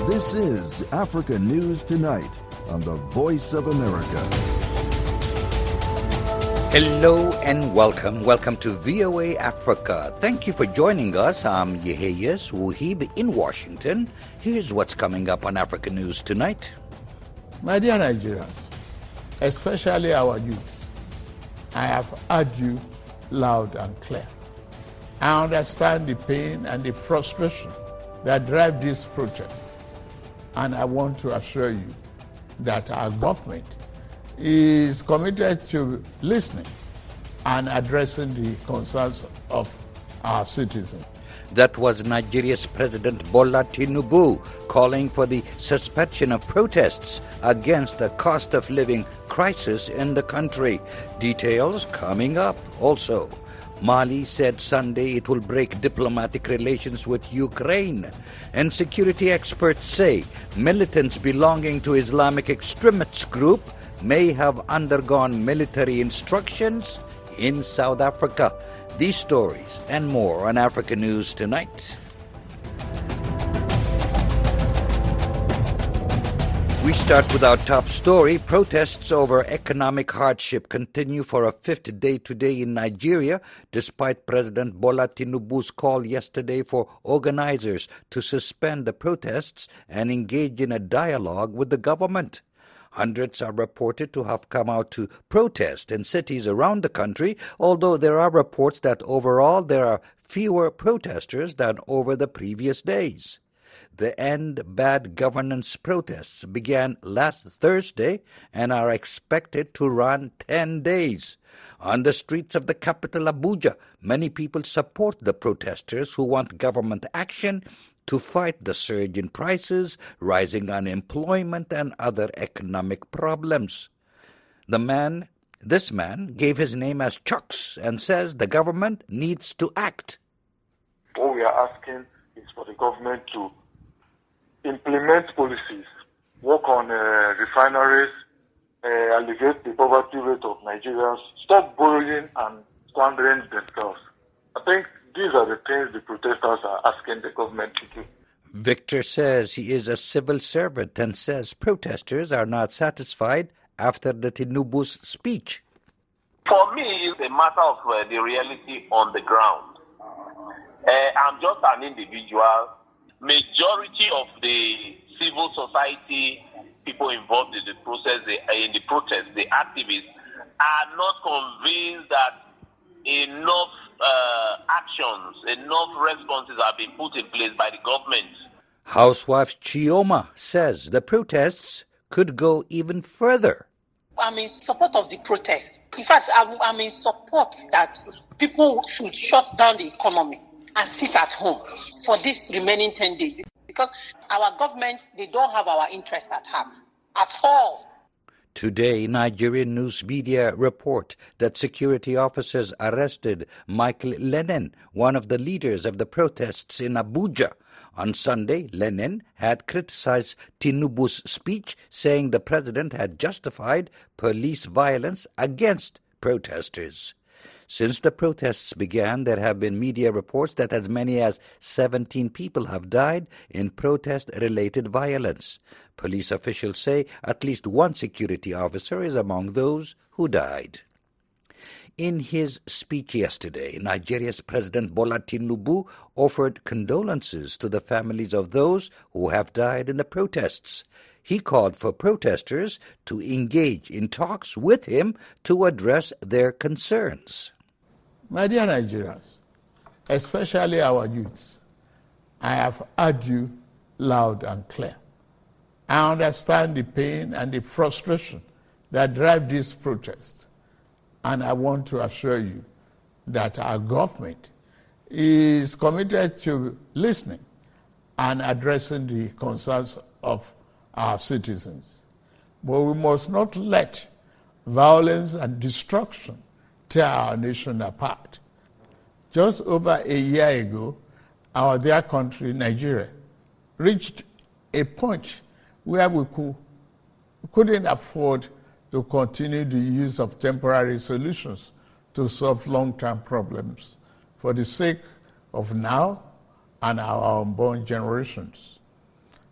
This is Africa News Tonight on the Voice of America. Hello and welcome. Welcome to VOA Africa. Thank you for joining us. I'm Yeheyes Wuhib in Washington. Here's what's coming up on Africa News Tonight. My dear Nigerians, especially our youth, I have heard you loud and clear. I understand the pain and the frustration that drive these protests, and I want to assure you that our government is committed to listening and addressing the concerns of our citizens. That was Nigeria's President Bola Tinubu calling for the suspension of protests against the cost of living crisis in the country. Details coming up. Also, Mali said Sunday it will break diplomatic relations with Ukraine. And security experts say militants belonging to Islamic extremist group may have undergone military instructions in South Africa. These stories and more on Africa News Tonight. We start with our top story. Protests over economic hardship continue for a fifth day today in Nigeria, despite President Bola Tinubu's call yesterday for organizers to suspend the protests and engage in a dialogue with the government. Hundreds are reported to have come out to protest in cities around the country, although there are reports that overall there are fewer protesters than over the previous days. The End Bad Governance protests began last Thursday and are expected to run 10 days. On the streets of the capital Abuja, many people support the protesters who want government action to fight the surge in prices, rising unemployment, and other economic problems. This man gave his name as Chucks and says the government needs to act. What we are asking is for the government to implement policies, work on refineries, alleviate the poverty rate of Nigerians, stop borrowing and squandering themselves. I think these are the things the protesters are asking the government to do. Victor says he is a civil servant and says protesters are not satisfied after the Tinubu's speech. For me, it's a matter of the reality on the ground. I'm just an individual. Majority of the civil society people involved in the process, the protest, the activists, are not convinced that enough actions, enough responses have been put in place by the government. Housewife Chioma says the protests could go even further. I'm in support of the protest. In fact, I'm in support that people should shut down the economy and sit at home for these remaining 10 days. Because our government, they don't have our interest at heart at all. Today, Nigerian news media report that security officers arrested Michael Lennon, one of the leaders of the protests in Abuja. On Sunday, Lennon had criticized Tinubu's speech, saying the president had justified police violence against protesters. Since the protests began, there have been media reports that as many as 17 people have died in protest-related violence. Police officials say at least one security officer is among those who died. In his speech yesterday, Nigeria's President Bola Tinubu offered condolences to the families of those who have died in the protests. He called for protesters to engage in talks with him to address their concerns. My dear Nigerians, especially our youths, I have heard you loud and clear. I understand the pain and the frustration that drive these protests, and I want to assure you that our government is committed to listening and addressing the concerns of our citizens. But we must not let violence and destruction tear our nation apart. Just over a year ago, our dear country, Nigeria, reached a point where we couldn't afford to continue the use of temporary solutions to solve long-term problems for the sake of now and our unborn generations.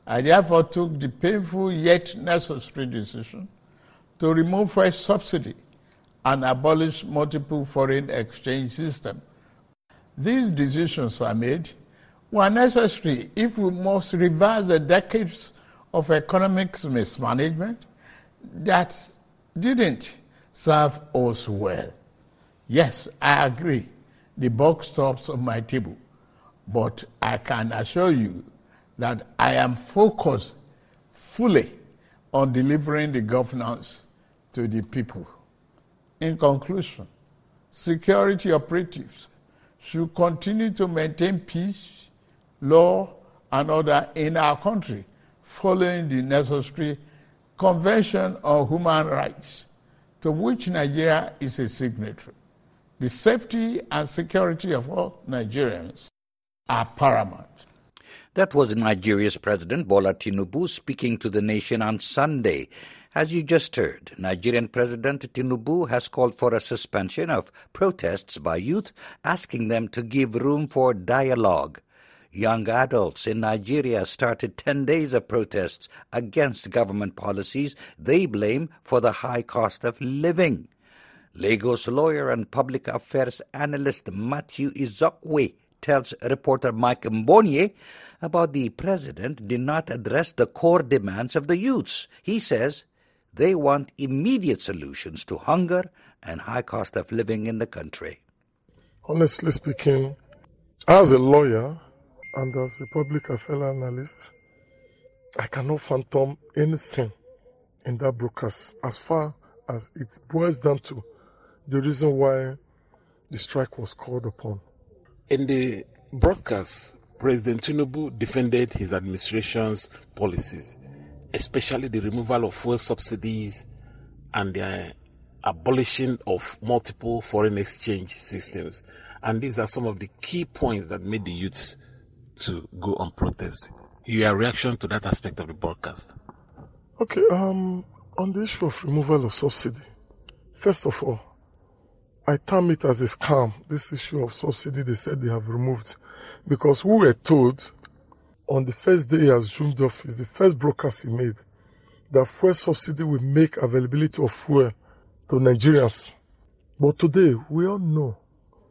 I therefore took the painful yet necessary decision to remove fuel subsidy and abolish multiple foreign exchange systems. These decisions are made were necessary if we must reverse the decades of economic mismanagement that didn't serve us well. Yes, I agree, the buck stops on my table, but I can assure you that I am focused fully on delivering the governance to the people. In conclusion, security operatives should continue to maintain peace, law, and order in our country, following the necessary Convention on Human Rights, to which Nigeria is a signatory. The safety and security of all Nigerians are paramount. That was Nigeria's President Bola Tinubu speaking to the nation on Sunday. As you just heard, Nigerian President Tinubu has called for a suspension of protests by youth, asking them to give room for dialogue. Young adults in Nigeria started 10 days of protests against government policies they blame for the high cost of living. Lagos lawyer and public affairs analyst Matthew Izokwe tells reporter Mike Mbonye about the president did not address the core demands of the youths. He says they want immediate solutions to hunger and high cost of living in the country. Honestly speaking, as a lawyer and as a public affairs analyst, I cannot fathom anything in that broadcast as far as it boils down to the reason why the strike was called upon. In the broadcast, President Tinubu defended his administration's policies, especially the removal of fuel subsidies and the abolition of multiple foreign exchange systems. And these are some of the key points that made the youths to go on protest. Your reaction to that aspect of the broadcast? Okay, on the issue of removal of subsidy, first of all, I term it as a scam, this issue of subsidy they said they have removed. Because we were told on the first day he assumed office, the first broadcast he made, that fuel subsidy will make availability of fuel to Nigerians. But today, we all know,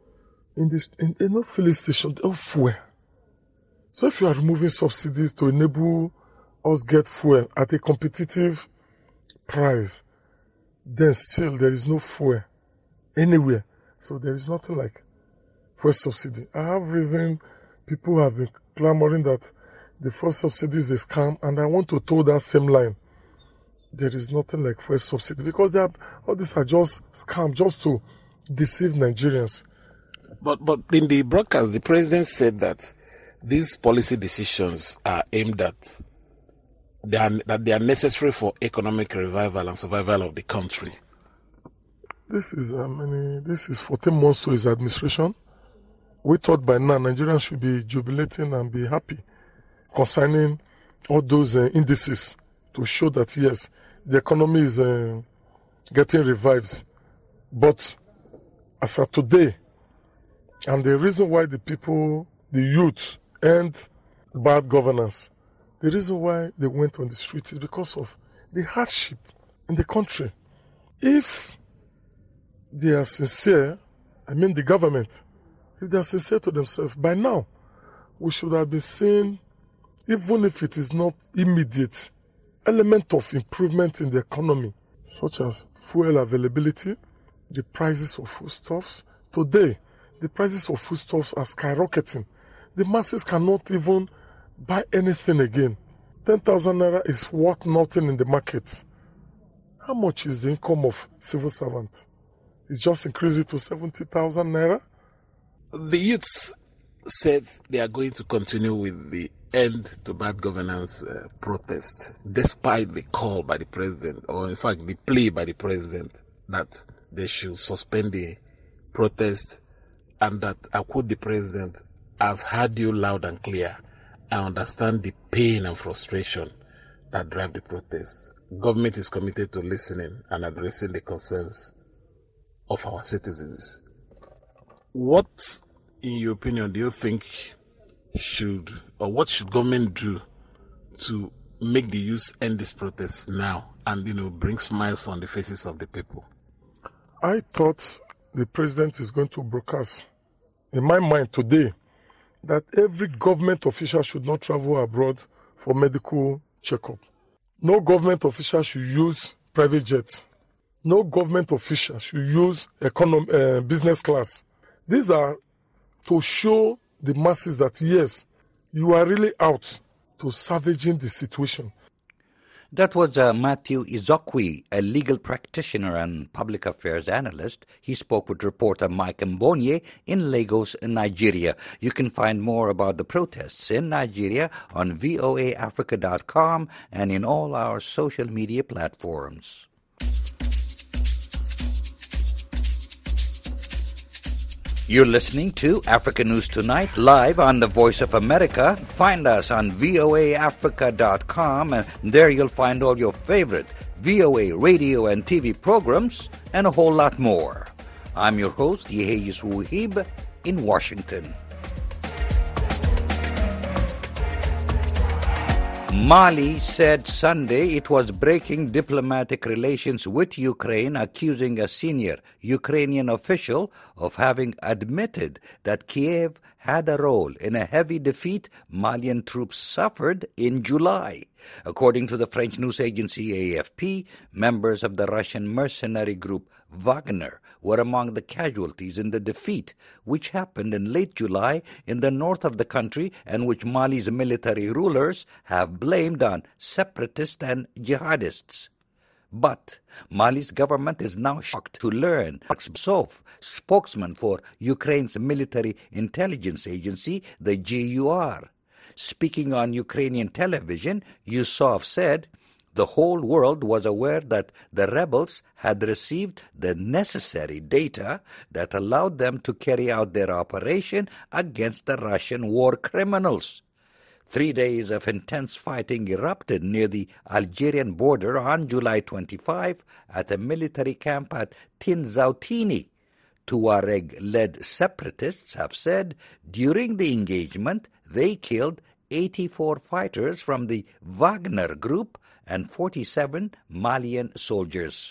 in no filling station, they have fuel. So if you are removing subsidies to enable us get fuel at a competitive price, then still there is no fuel anywhere. So there is nothing like fuel subsidy. I have reason people have been clamoring that the fuel subsidy is a scam, and I want to toe that same line. There is nothing like fuel subsidy because all these are just scams, just to deceive Nigerians. But in the broadcast, the president said that these policy decisions are aimed at that they are necessary for economic revival and survival of the country. This is 14 months to his administration. We thought by now Nigerians should be jubilating and be happy concerning all those indices to show that yes, the economy is getting revived. But as of today, and the reason why the youth, and bad governance, the reason why they went on the street is because of the hardship in the country. If they are sincere, the government, if they are sincere to themselves, by now, we should have been seeing, even if it is not immediate, element of improvement in the economy, such as fuel availability, the prices of foodstuffs. Today, the prices of foodstuffs are skyrocketing. The masses cannot even buy anything again. 10,000 naira is worth nothing in the market. How much is the income of civil servant? It's just increased to 70,000 naira. The youths said they are going to continue with the end to bad governance protest, despite the call by the president, or in fact the plea by the president that they should suspend the protest, and that, I quote the president, "I've heard you loud and clear. I understand the pain and frustration that drive the protests. Government is committed to listening and addressing the concerns of our citizens." What, in your opinion, do you think what should government do to make the youth end this protest now and, bring smiles on the faces of the people? I thought the president is going to broadcast, in my mind today, that every government official should not travel abroad for medical checkup. No government official should use private jets. No government official should use business class. These are to show the masses that, yes, you are really out to savaging the situation. That was Matthew Izokwi, a legal practitioner and public affairs analyst. He spoke with reporter Mike Mbonye in Lagos, Nigeria. You can find more about the protests in Nigeria on voaafrica.com and in all our social media platforms. You're listening to Africa News Tonight, live on the Voice of America. Find us on voaafrica.com, and there you'll find all your favorite VOA radio and TV programs, and a whole lot more. I'm your host, Yeheyus Wuhib, in Washington. Mali said Sunday it was breaking diplomatic relations with Ukraine, accusing a senior Ukrainian official of having admitted that Kiev had a role in a heavy defeat Malian troops suffered in July. According to the French news agency AFP, members of the Russian mercenary group Wagner were among the casualties in the defeat, which happened in late July in the north of the country and which Mali's military rulers have blamed on separatists and jihadists. But Mali's government is now shocked to learn Aksov, spokesman for Ukraine's military intelligence agency, the GUR. Speaking on Ukrainian television, Yusov said, the whole world was aware that the rebels had received the necessary data that allowed them to carry out their operation against the Russian war criminals. 3 days of intense fighting erupted near the Algerian border on July 25 at a military camp at Tinzautini. Tuareg-led separatists have said during the engagement they killed 84 fighters from the Wagner group and 47 Malian soldiers.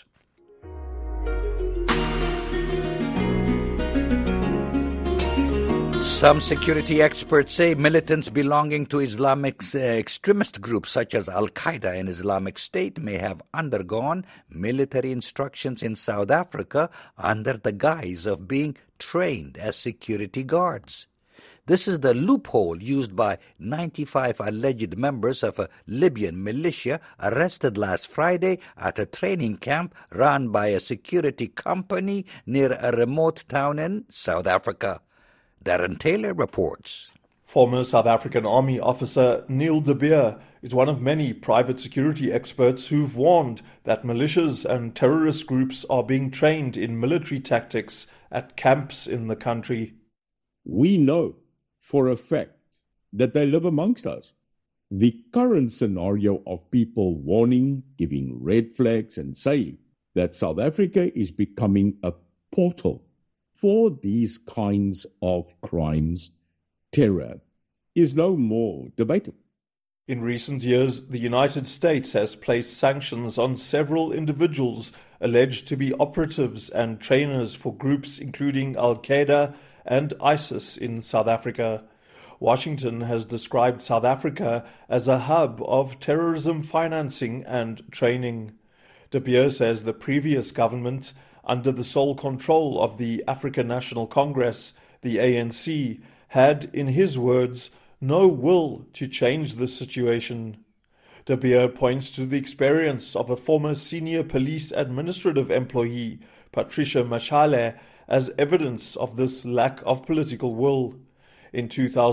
Some security experts say militants belonging to Islamic extremist groups such as Al-Qaeda and Islamic State may have undergone military instructions in South Africa under the guise of being trained as security guards. This is the loophole used by 95 alleged members of a Libyan militia arrested last Friday at a training camp run by a security company near a remote town in South Africa. Darren Taylor reports. Former South African Army officer Neil de Beer is one of many private security experts who've warned that militias and terrorist groups are being trained in military tactics at camps in the country. We know for a fact that they live amongst us. The current scenario of people warning, giving red flags and saying that South Africa is becoming a portal for these kinds of crimes, terror, is no more debatable. In recent years, the United States has placed sanctions on several individuals alleged to be operatives and trainers for groups including Al-Qaeda and ISIS in South Africa. Washington has described South Africa as a hub of terrorism financing and training. De Beer says the previous government, under the sole control of the African National Congress, the ANC, had, in his words, no will to change the situation. De Beer points to the experience of a former senior police administrative employee, Patricia Mashale, as evidence of this lack of political will. In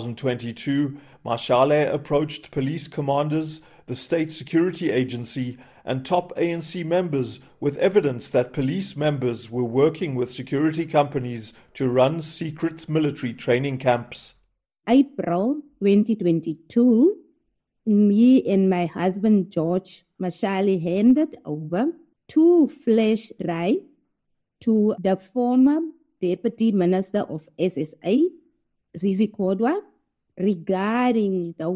2022, Mashale approached police commanders, the State Security Agency, and top ANC members with evidence that police members were working with security companies to run secret military training camps. April 2022, me and my husband George Mashale handed over 2 flash drives to the former Deputy Minister of SSA, Zizi Kodwa, regarding those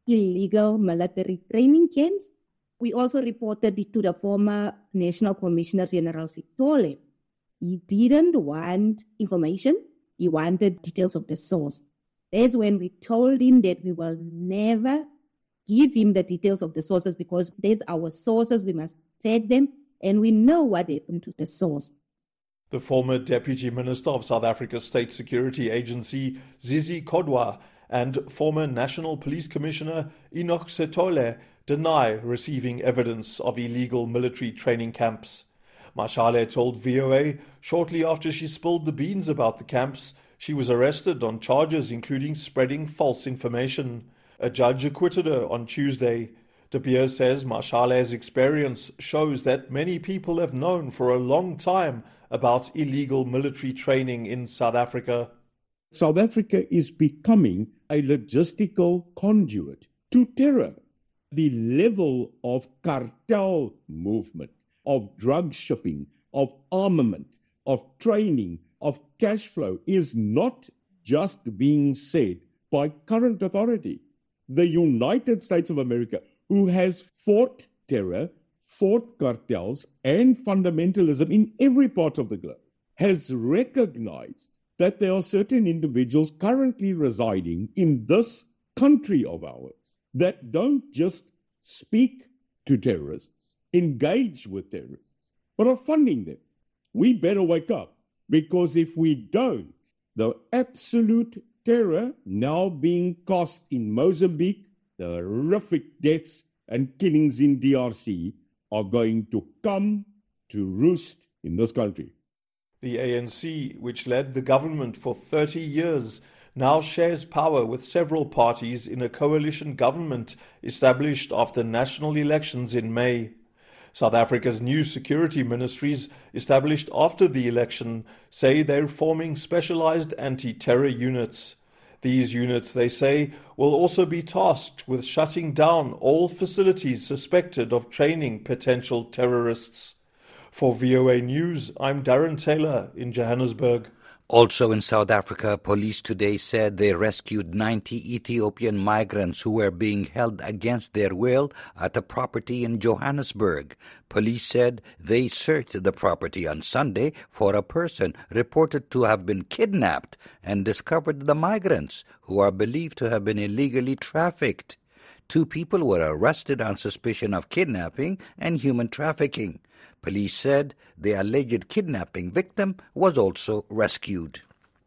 illegal military training camps. We also reported it to the former National Commissioner General Sithole. He didn't want information. He wanted details of the source. That's when we told him that we will never give him the details of the sources because that's our sources. We must take them and we know what happened to the source. The former Deputy Minister of South Africa's State Security Agency, Zizi Kodwa, and former National Police Commissioner Enoch Sithole deny receiving evidence of illegal military training camps. Mashale told VOA shortly after she spilled the beans about the camps, she was arrested on charges including spreading false information. A judge acquitted her on Tuesday. De Beer says Mashale's experience shows that many people have known for a long time about illegal military training in South Africa. South Africa is becoming a logistical conduit to terror. The level of cartel movement, of drug shipping, of armament, of training, of cash flow is not just being said by current authority. The United States of America, who has fought terror, fought cartels and fundamentalism in every part of the globe, has recognized that there are certain individuals currently residing in this country of ours that don't just speak to terrorists, engage with terrorists, but are funding them. We better wake up, because if we don't, the absolute terror now being caused in Mozambique, the horrific deaths and killings in DRC are going to come to roost in this country. The ANC, which led the government for 30 years, now shares power with several parties in a coalition government established after national elections in May. South Africa's new security ministries, established after the election, say they're forming specialized anti-terror units. These units, they say, will also be tasked with shutting down all facilities suspected of training potential terrorists. For VOA News, I'm Darren Taylor in Johannesburg. Also in South Africa, police today said they rescued 90 Ethiopian migrants who were being held against their will at a property in Johannesburg. Police said they searched the property on Sunday for a person reported to have been kidnapped and discovered the migrants, who are believed to have been illegally trafficked. 2 people were arrested on suspicion of kidnapping and human trafficking. Police said the alleged kidnapping victim was also rescued.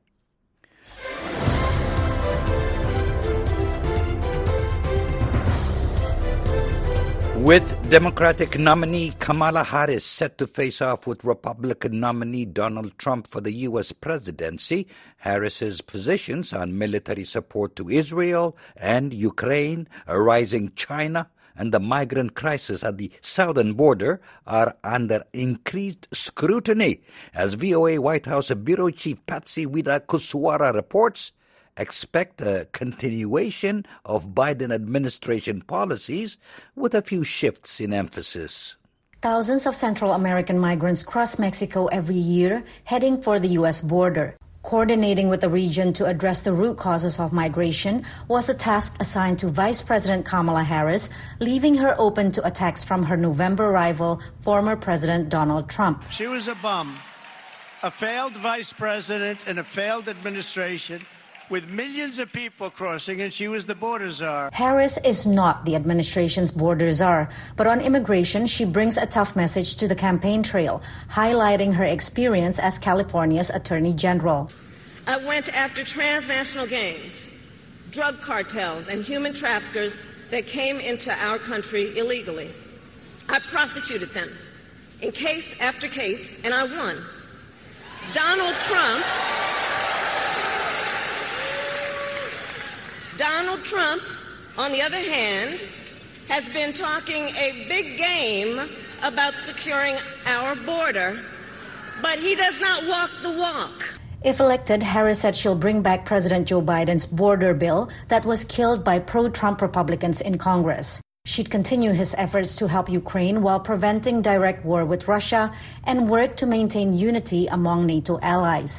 With Democratic nominee Kamala Harris set to face off with Republican nominee Donald Trump for the U.S. presidency, Harris's positions on military support to Israel and Ukraine, a rising China, and the migrant crisis at the southern border are under increased scrutiny. As VOA White House Bureau Chief Patsy Widakuswara reports, expect a continuation of Biden administration policies with a few shifts in emphasis. Thousands of Central American migrants cross Mexico every year, heading for the U.S. border. Coordinating with the region to address the root causes of migration was a task assigned to Vice President Kamala Harris, leaving her open to attacks from her November rival, former President Donald Trump. She was a bum, a failed vice president in a failed administration with millions of people crossing, and she was the border czar. Harris is not the administration's border czar, but on immigration, she brings a tough message to the campaign trail, highlighting her experience as California's Attorney General. I went after transnational gangs, drug cartels, and human traffickers that came into our country illegally. I prosecuted them in case after case, and I won. Donald Trump, on the other hand, has been talking a big game about securing our border, but he does not walk the walk. If elected, Harris said she'll bring back President Joe Biden's border bill that was killed by pro-Trump Republicans in Congress. She'd continue his efforts to help Ukraine while preventing direct war with Russia and work to maintain unity among NATO allies.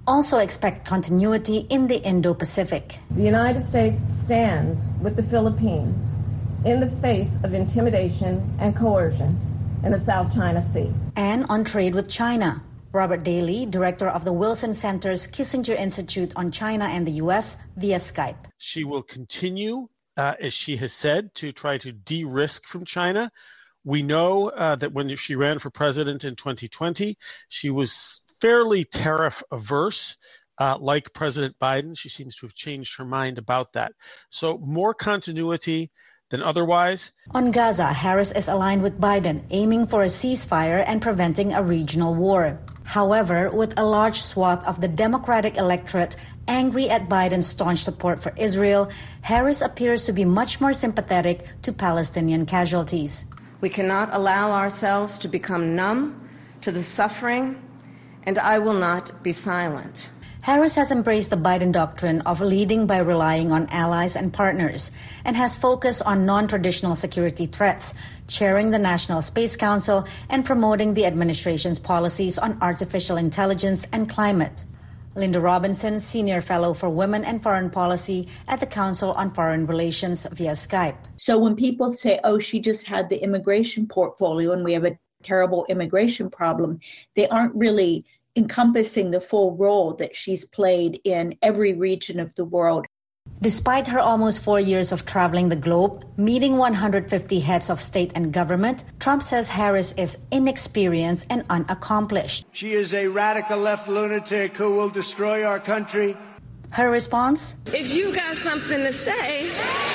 also expect continuity in the Indo-Pacific. The United States stands with the Philippines in the face of intimidation and coercion in the South China Sea. And on trade with China. Robert Daly, director of the Wilson Center's Kissinger Institute on China and the U.S. via Skype. She will continue, as she has said, to try to de-risk from China. We know that when she ran for president in 2020, she was fairly tariff-averse, like President Biden. She seems to have changed her mind about that. So more continuity than otherwise. On Gaza, Harris is aligned with Biden, aiming for a ceasefire and preventing a regional war. However, with a large swath of the Democratic electorate angry at Biden's staunch support for Israel, Harris appears to be much more sympathetic to Palestinian casualties. We cannot allow ourselves to become numb to the suffering, and I will not be silent. Harris has embraced the Biden doctrine of leading by relying on allies and partners and has focused on non-traditional security threats, chairing the National Space Council and promoting the administration's policies on artificial intelligence and climate. Linda Robinson, Senior Fellow for Women and Foreign Policy at the Council on Foreign Relations via Skype. So when people say, oh, she just had the immigration portfolio and we have a terrible immigration problem, they aren't really encompassing the full role that she's played in every region of the world. Despite her almost 4 years of traveling the globe, meeting 150 heads of state and government, Trump says Harris is inexperienced and unaccomplished. She is a radical left lunatic who will destroy our country. Her response? If you got something to say,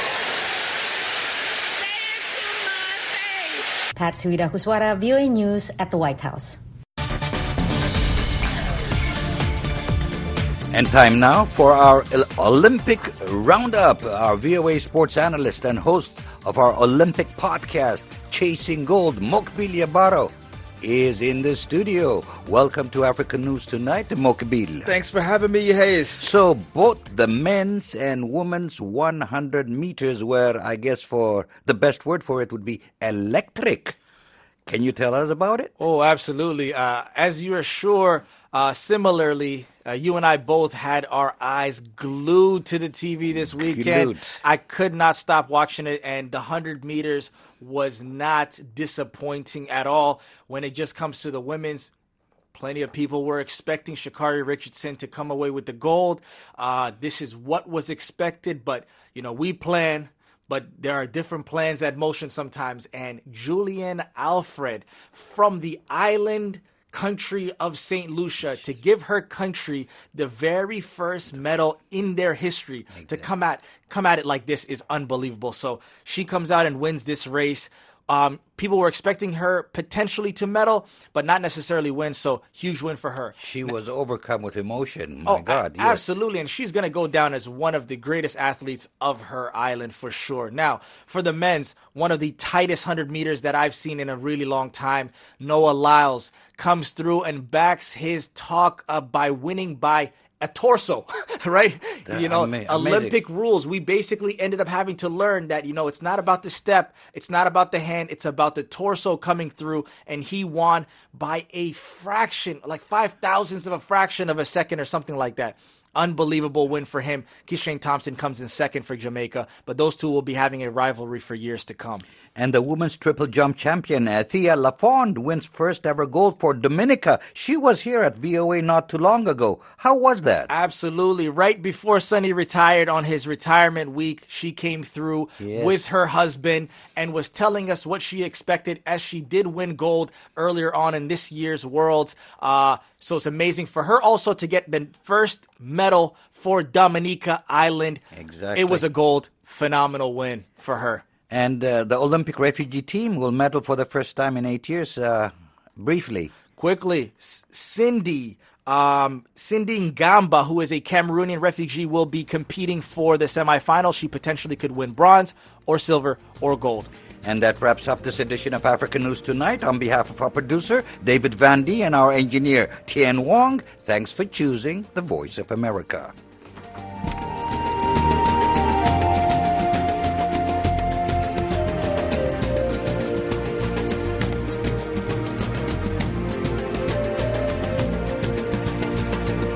Patsy Widakuswara, VOA News at the White House. And time now for our Olympic Roundup. Our VOA sports analyst and host of our Olympic podcast, Chasing Gold, Mokbil Yabaro, is in the studio. Welcome to African News Tonight, Mokbil. Thanks for having me, Hayes. So both the men's and women's 100 meters were, I guess, for the best word for it would be electric. Can you tell us about it? Oh, absolutely. As you are sure, similarly, you and I both had our eyes glued to the TV this weekend. Glued. I could not stop watching it, and the 100 meters was not disappointing at all. When it just comes to the women's, plenty of people were expecting Sha'Carri Richardson to come away with the gold. This is what was expected, but, you know, we plan. But there are different plans at motion sometimes. And Julian Alfred from the island country of St. Lucia to give her country the very first medal in their history. Exactly. To come at it like this is unbelievable. So she comes out and wins this race. People were expecting her potentially to medal, but not necessarily win. So huge win for her. She was overcome with emotion. My God, yes. Absolutely. And she's going to go down as one of the greatest athletes of her island for sure. Now, for the men's, one of the tightest 100 meters that I've seen in a really long time, Noah Lyles comes through and backs his talk up by winning by a torso, right? Olympic rules. We basically ended up having to learn that, it's not about the step. It's not about the hand. It's about the torso coming through. And he won by a fraction, like 5,000ths of a fraction of a second or something like that. Unbelievable win for him. Kishane Thompson comes in second for Jamaica, but those two will be having a rivalry for years to come. And the women's triple jump champion, Thea Lafond, wins first ever gold for Dominica. She was here at VOA not too long ago. How was that? Absolutely. Right before Sonny retired on his retirement week, she came through with her husband and was telling us what she expected as she did win gold earlier on in this year's Worlds. So it's amazing for her also to get the first medal for Dominica Island. Exactly. It was a gold. Phenomenal win for her. And the Olympic refugee team will medal for the first time in 8 years. Briefly. Quickly, Cindy Ngamba, who is a Cameroonian refugee, will be competing for the semifinal. She potentially could win bronze or silver or gold. And that wraps up this edition of African News Tonight. On behalf of our producer, David Vandy, and our engineer, Tien Wong, thanks for choosing the Voice of America.